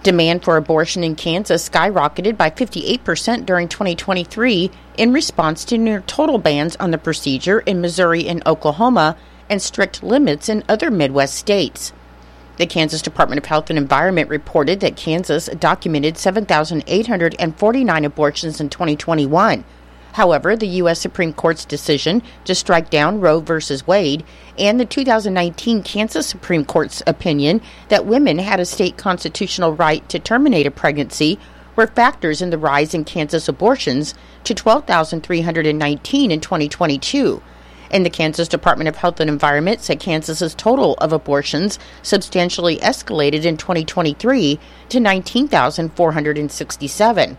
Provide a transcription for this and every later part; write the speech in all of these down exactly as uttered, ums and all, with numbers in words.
Demand for abortion in Kansas skyrocketed by fifty-eight percent during twenty twenty-three in response to near total bans on the procedure in Missouri and Oklahoma and strict limits in other Midwest states. The Kansas Department of Health and Environment reported that Kansas documented seven thousand eight hundred forty-nine abortions in twenty twenty-one. However, the U S Supreme Court's decision to strike down Roe v. Wade and the two thousand nineteen Kansas Supreme Court's opinion that women had a state constitutional right to terminate a pregnancy were factors in the rise in Kansas abortions to twelve thousand three hundred nineteen in twenty twenty-two. And the Kansas Department of Health and Environment said Kansas's total of abortions substantially escalated in twenty twenty-three to nineteen thousand four hundred sixty-seven.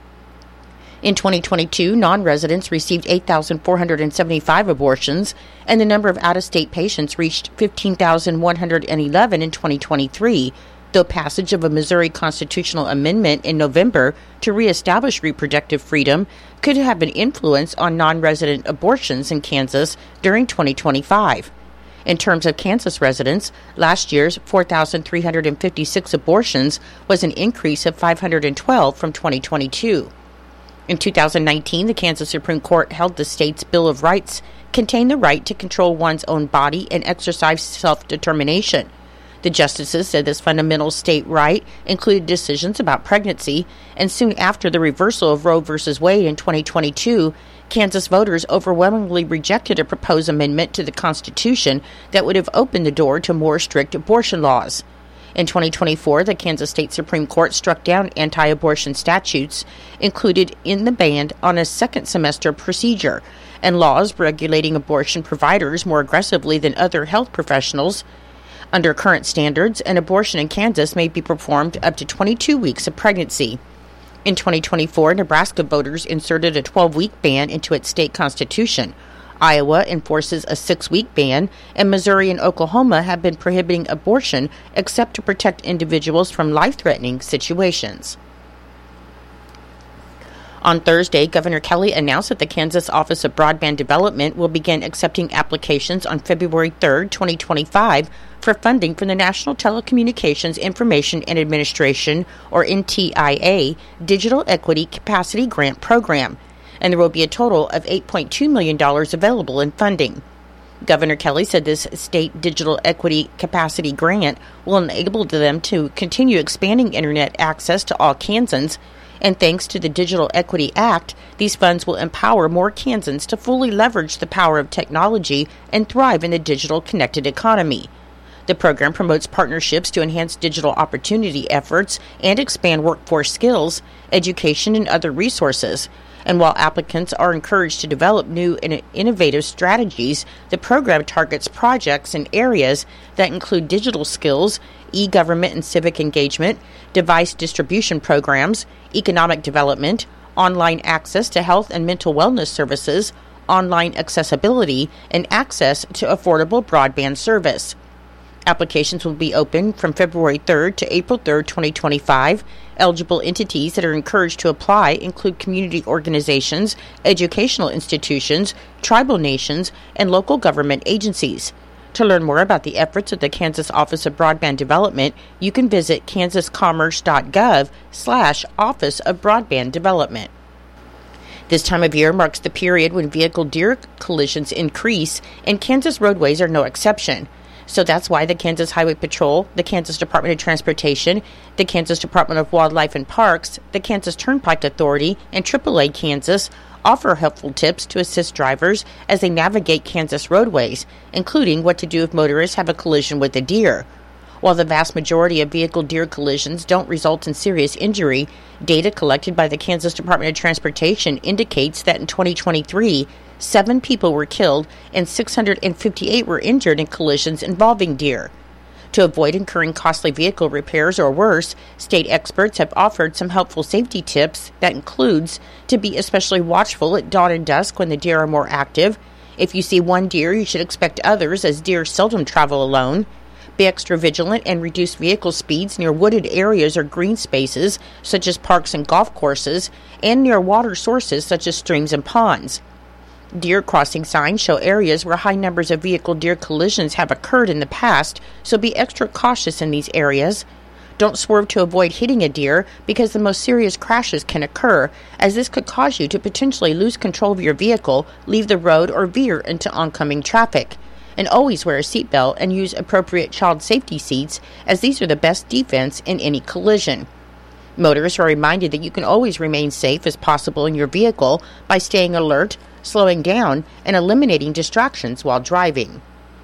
In twenty twenty-two, non-residents received eight thousand four hundred seventy-five abortions, and the number of out-of-state patients reached fifteen thousand one hundred eleven in twenty twenty-three, though passage of a Missouri constitutional amendment in November to reestablish reproductive freedom could have an influence on non-resident abortions in Kansas during twenty twenty-five. In terms of Kansas residents, last year's four thousand three hundred fifty-six abortions was an increase of five hundred twelve from twenty twenty-two. In two thousand nineteen, the Kansas Supreme Court held the state's Bill of Rights contained the right to control one's own body and exercise self-determination. The justices said this fundamental state right included decisions about pregnancy, and soon after the reversal of Roe v. Wade in twenty twenty-two, Kansas voters overwhelmingly rejected a proposed amendment to the Constitution that would have opened the door to more strict abortion laws. In twenty twenty-four, the Kansas State Supreme Court struck down anti-abortion statutes included in the ban on a second semester procedure and laws regulating abortion providers more aggressively than other health professionals. Under current standards, an abortion in Kansas may be performed up to twenty-two weeks of pregnancy. In twenty twenty-four, Nebraska voters inserted a twelve-week ban into its state constitution. Iowa enforces a six-week ban, and Missouri and Oklahoma have been prohibiting abortion except to protect individuals from life-threatening situations. On Thursday, Governor Kelly announced that the Kansas Office of Broadband Development will begin accepting applications on February third, twenty twenty-five for funding from the National Telecommunications Information and Administration, or N T I A, Digital Equity Capacity Grant Program, and there will be a total of eight point two million dollars available in funding. Governor Kelly said this state digital equity capacity grant will enable them to continue expanding internet access to all Kansans, and thanks to the Digital Equity Act, these funds will empower more Kansans to fully leverage the power of technology and thrive in the digital connected economy. The program promotes partnerships to enhance digital opportunity efforts and expand workforce skills, education, and other resources. And while applicants are encouraged to develop new and innovative strategies, the program targets projects in areas that include digital skills, e-government and civic engagement, device distribution programs, economic development, online access to health and mental wellness services, online accessibility, and access to affordable broadband service. Applications will be open from February third to April third, twenty twenty-five. Eligible entities that are encouraged to apply include community organizations, educational institutions, tribal nations, and local government agencies. To learn more about the efforts of the Kansas Office of Broadband Development, you can visit kansascommerce.gov slash Office of Broadband Development. This time of year marks the period when vehicle deer collisions increase, and Kansas roadways are no exception. So that's why the Kansas Highway Patrol, the Kansas Department of Transportation, the Kansas Department of Wildlife and Parks, the Kansas Turnpike Authority, and triple A Kansas offer helpful tips to assist drivers as they navigate Kansas roadways, including what to do if motorists have a collision with a deer. While the vast majority of vehicle deer collisions don't result in serious injury, data collected by the Kansas Department of Transportation indicates that in twenty twenty-three, seven people were killed and six hundred fifty-eight were injured in collisions involving deer. To avoid incurring costly vehicle repairs or worse, state experts have offered some helpful safety tips that includes to be especially watchful at dawn and dusk when the deer are more active. If you see one deer, you should expect others, as deer seldom travel alone. Be extra vigilant and reduce vehicle speeds near wooded areas or green spaces, such as parks and golf courses, and near water sources, such as streams and ponds. Deer crossing signs show areas where high numbers of vehicle deer collisions have occurred in the past, so be extra cautious in these areas. Don't swerve to avoid hitting a deer because the most serious crashes can occur, as this could cause you to potentially lose control of your vehicle, leave the road, or veer into oncoming traffic. And always wear a seatbelt and use appropriate child safety seats, as these are the best defense in any collision. Motorists are reminded that you can always remain safe as possible in your vehicle by staying alert, slowing down, and eliminating distractions while driving.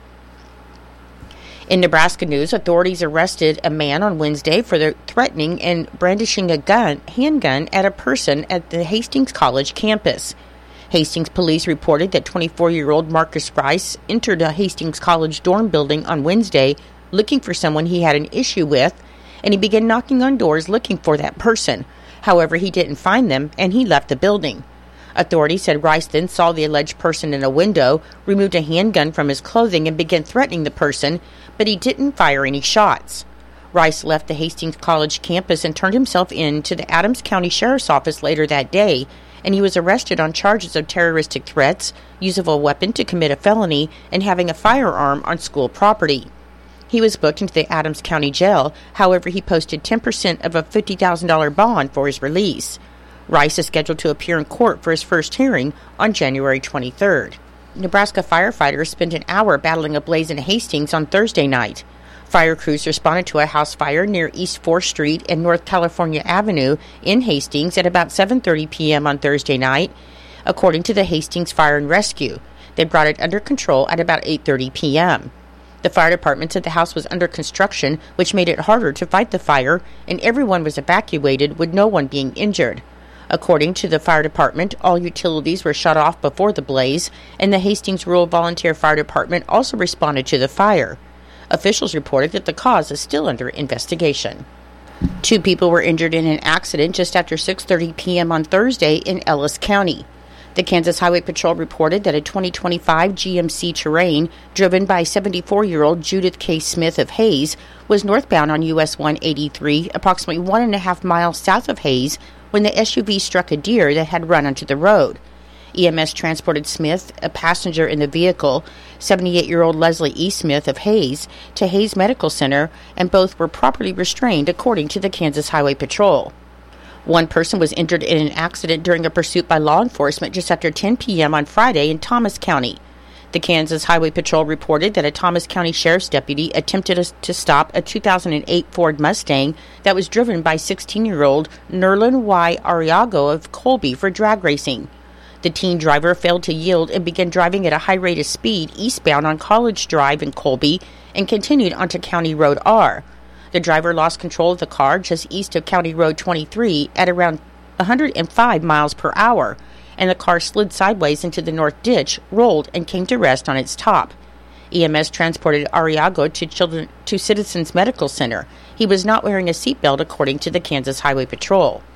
In Nebraska news, authorities arrested a man on Wednesday for the threatening and brandishing a gun, handgun at a person at the Hastings College campus. Hastings police reported that twenty-four-year-old Marcus Rice entered a Hastings College dorm building on Wednesday looking for someone he had an issue with, and he began knocking on doors looking for that person. However, he didn't find them, and he left the building. Authorities said Rice then saw the alleged person in a window, removed a handgun from his clothing, and began threatening the person, but he didn't fire any shots. Rice left the Hastings College campus and turned himself in to the Adams County Sheriff's Office later that day, and he was arrested on charges of terroristic threats, use of a weapon to commit a felony, and having a firearm on school property. He was booked into the Adams County Jail. However, he posted ten percent of a fifty thousand dollars bond for his release. Rice is scheduled to appear in court for his first hearing on January twenty-third. Nebraska firefighters spent an hour battling a blaze in Hastings on Thursday night. Fire crews responded to a house fire near East fourth Street and North California Avenue in Hastings at about seven thirty p.m. on Thursday night, according to the Hastings Fire and Rescue. They brought it under control at about eight thirty p.m. The fire department said the house was under construction, which made it harder to fight the fire, and everyone was evacuated with no one being injured. According to the fire department, all utilities were shut off before the blaze, and the Hastings Rural Volunteer Fire Department also responded to the fire. Officials reported that the cause is still under investigation. Two people were injured in an accident just after six thirty p.m. on Thursday in Ellis County. The Kansas Highway Patrol reported that a twenty twenty-five G M C Terrain, driven by seventy-four-year-old Judith K. Smith of Hayes, was northbound on U S one eighty-three, approximately one and a half miles south of Hayes, when the S U V struck a deer that had run onto the road. E M S transported Smith, a passenger in the vehicle, seventy-eight-year-old Leslie E. Smith of Hayes, to Hayes Medical Center, and both were properly restrained according to the Kansas Highway Patrol. One person was injured in an accident during a pursuit by law enforcement just after ten p.m. on Friday in Thomas County. The Kansas Highway Patrol reported that a Thomas County Sheriff's deputy attempted to stop a two thousand eight Ford Mustang that was driven by sixteen-year-old Nerlin Y. Arriago of Colby for drag racing. The teen driver failed to yield and began driving at a high rate of speed eastbound on College Drive in Colby and continued onto County Road R. The driver lost control of the car just east of County Road twenty-three at around one hundred five miles per hour, and the car slid sideways into the north ditch, rolled, and came to rest on its top. E M S transported Arriago to children to Citizens Medical Center. He was not wearing a seatbelt, according to the Kansas Highway Patrol.